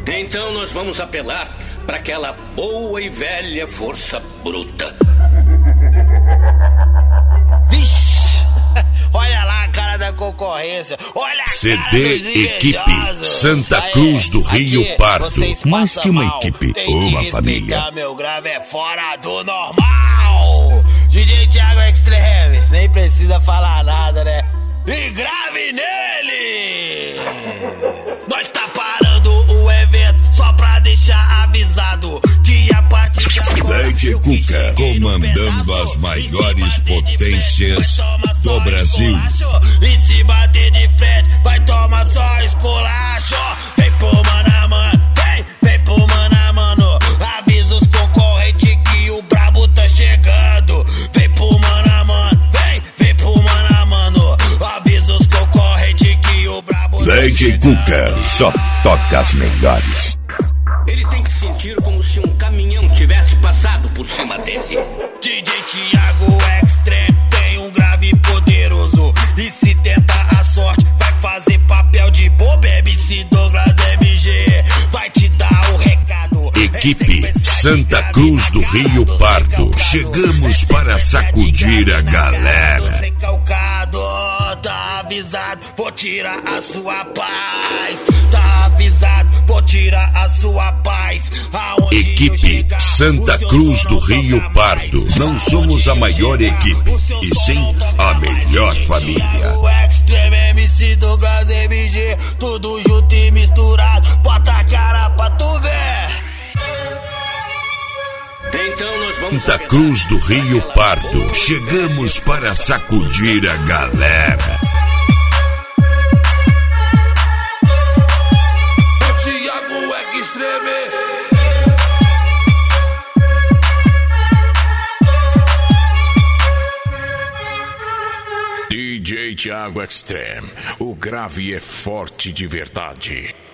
Então nós vamos apelar para aquela boa e velha força bruta. Vixe! Olha lá a cara da concorrência. Olha a CD Equipe Santa Cruz do Rio Pardo. Mais que uma equipe, uma família. Meu grave é fora do normal. DJ Thiago Extreme, nem precisa falar nada, né? E grave nele! Nós tá parando o evento só pra deixar avisado que a partir de agora Lady Cuca comandando as maiores potências do Brasil. E se bater de frente, vai tomar só esculacho. Vem pro mano a mano, vem pro mano a mano. Avisa os concorrentes que o brabo tá chegando. Vem pro mano a mano, vem pro mano a mano. Avisa os concorrentes que o brabo tá Lady chegando. Cuca só toca as melhores. Ele tem que sentir como se um caminhão tivesse passado por cima dele. DJ Thiago Extreme tem um grave poderoso. E se tentar a sorte, vai fazer papel de bobo. MC Douglas MG vai te dar o recado. Equipe Santa Cruz do Rio Pardo. Chegamos para sacudir a galera. Recalcado, tá avisado, vou tirar a sua paz. Tá avisado, vou tirar a sua paz. Aonde Equipe Santa Cruz do Rio Pardo. Não somos a maior equipe, e sim a melhor família. O Extreme MC Douglas MG, tudo junto e misturado. Bota a cara pra tu ver. Então nós vamos Santa Cruz do Rio Pardo. Chegamos para sacudir a galera. Thiago Extreme. DJ Thiago Extreme, o grave é forte de verdade.